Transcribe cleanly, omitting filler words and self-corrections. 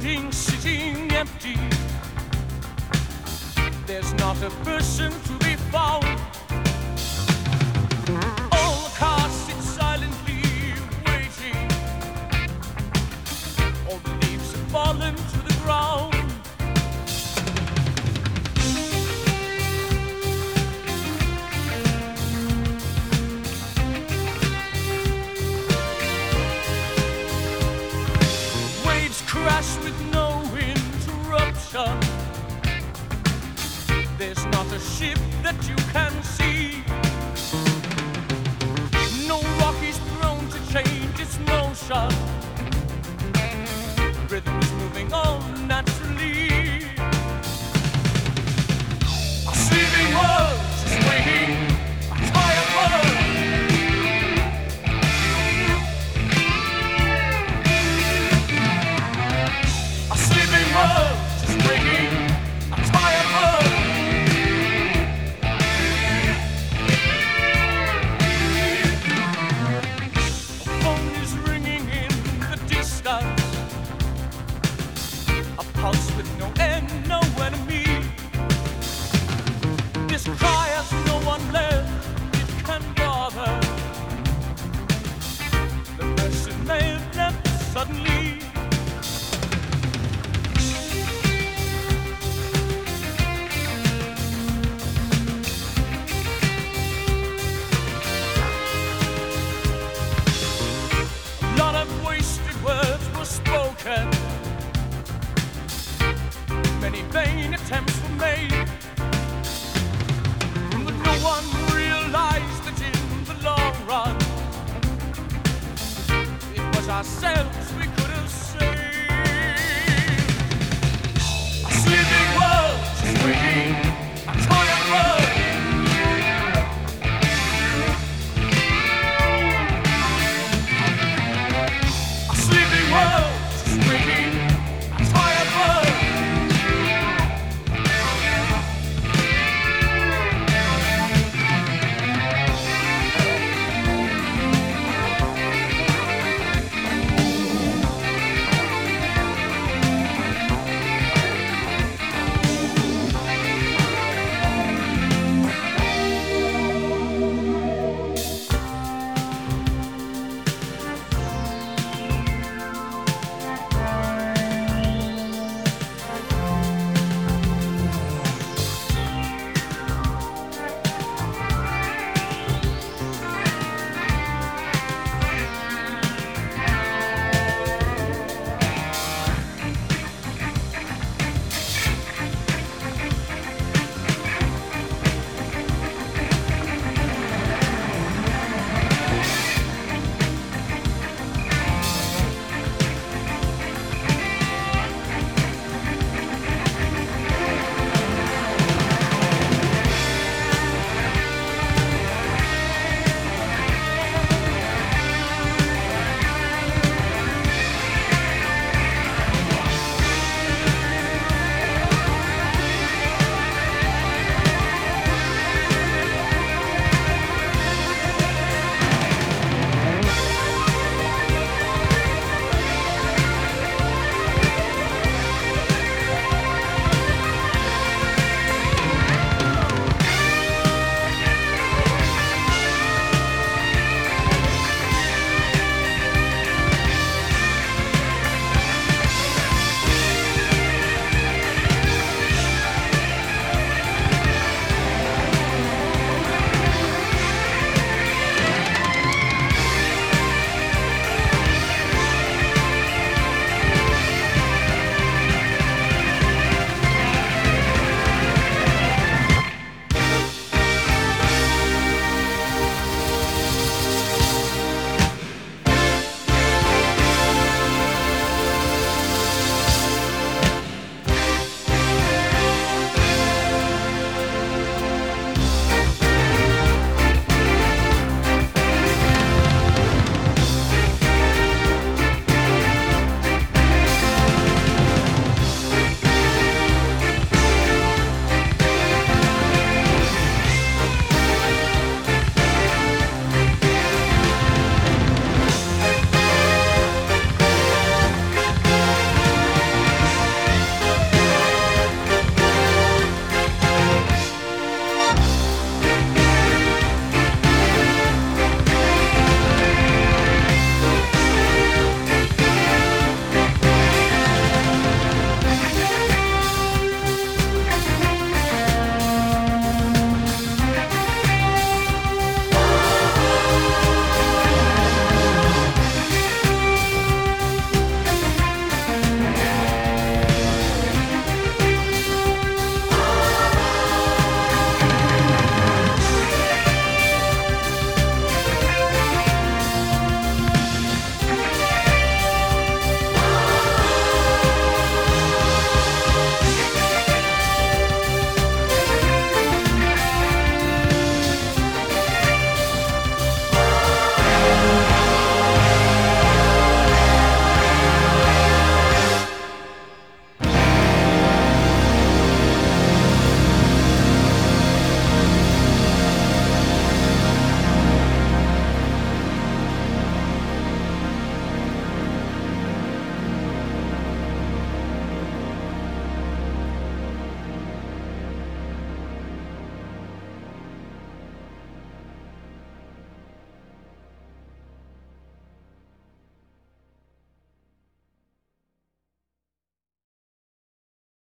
building sitting empty. There's not a person to be found. All the cars sit silently waiting. All the leaves have fallen to the ground. Waves crash with no interruption. There's not a ship that you can see. No rock is thrown to change its motion. Rhythm is moving on naturally. A sleeping world is waking. A tired world. A sleeping world is waking. A tired world. Pulse with no end, no enemy. This cry has no one left it can bother. The person may have left suddenly. A lot of wasted words were spoken. Many vain attempts were made, but no one realized that in the long run, it was ourselves